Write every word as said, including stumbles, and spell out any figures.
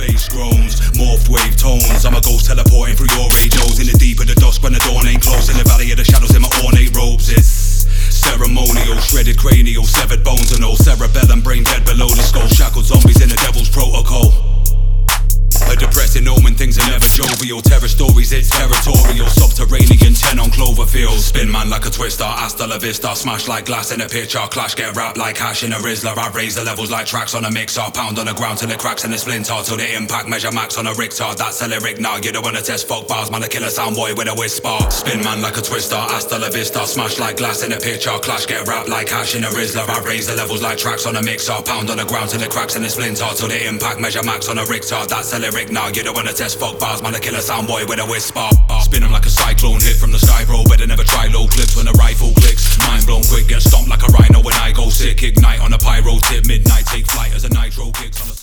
bass groans, morph wave tones. I'm a ghost teleporting through your radios. In the deep of the dusk when the dawn ain't close. In the valley of the shadows in my ornate robes. It's ceremonial, shredded cranial, severed bones and all cerebellum, brain dead below the skull. Shackled zombies in the devil's protocol. A depressing omen, things are never jovial. Terror stories, it's territorial. Subterranean, ten on Cloverfield. Spin man like a twister, hasta la vista. Smash like glass in a picture. Clash, get wrapped like hash in a Rizzler. I raise the levels like tracks on a mixer. Pound on the ground till it cracks and it splinter. Till the impact measure max on a Richter. That's a lyric now, you don't wanna test folk bars. Man, a killer sound boy with a whisper. Spin man like a twister, hasta la vista. Smash like glass in a picture. Clash, get wrapped like hash in a Rizzler. I raise the levels like tracks on a mixer. Pound on the ground till it cracks and it splinter. Till the impact measure max on a Richter. That's a lyric now, you don't wanna test folk bars. Man, a killer sound boy with a whisper. Spin 'em like a cyclone, hit from the sky, bro. Better never try low clips when the rifle clicks. Mind blown quick, get stomped like a rhino when I go sick. Ignite on a pyro tip, midnight take flight as a nitro kicks on a